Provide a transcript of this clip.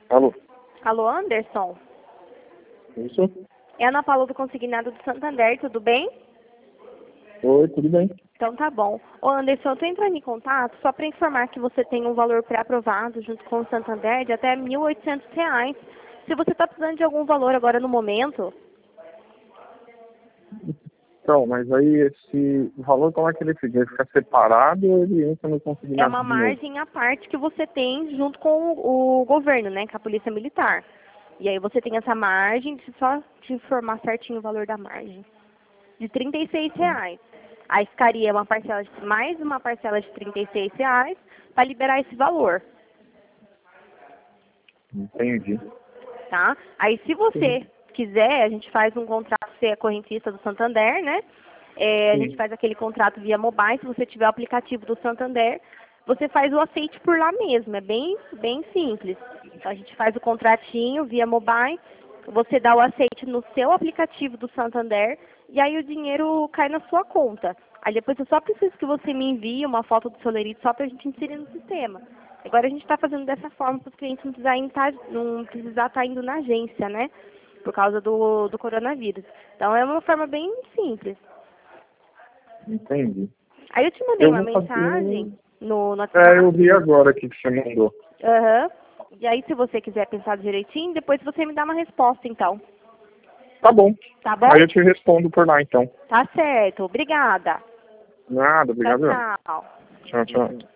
Alô? Alô, Anderson? Isso? É a Ana Paula do Consignado do Santander, tudo bem? Oi, tudo bem? Então tá bom. Ô Anderson, eu tô entrando em contato só para informar que você tem um valor pré-aprovado junto com o Santander de até R$ 1.800. Se você está precisando de algum valor agora no momento, Então, mas aí esse valor, como é que ele fica? Ele fica separado ou ele entra no é consignado uma de novo? margem à parte que você tem junto com o governo, né, com a Polícia Militar. E aí você tem essa margem, deixa eu só te informar certinho o valor da margem, de R$ 36. Aí ficaria uma parcela mais uma parcela de R$ 36 para liberar esse valor, Entendi. tá? Aí se Sim. você quiser, a gente faz um contrato, você é correntista do Santander, né? A gente Sim. faz aquele contrato via mobile, se você tiver o aplicativo do Santander, você faz o aceite por lá mesmo, é bem simples. Então a gente faz o contratinho via mobile, você dá o aceite no seu aplicativo do Santander e aí o dinheiro cai na sua conta. Aí depois eu só preciso que você me envie uma foto do seu lerite só para a gente inserir no sistema. Agora a gente está fazendo dessa forma para os clientes não precisar estar indo na agência, né? Por causa do coronavírus. Então é uma forma bem simples. Entendi. Aí eu te mandei Eu uma vou mensagem fazer... no Eu WhatsApp. vi agora aqui que você mandou. Aham. E aí, se você quiser pensar direitinho, depois você me dá uma resposta, então. Tá bom. Tá bom? Aí eu te respondo por lá, então. Tá certo. Obrigada. Nada, Tchau, obrigado. tchau. Tchau, tchau.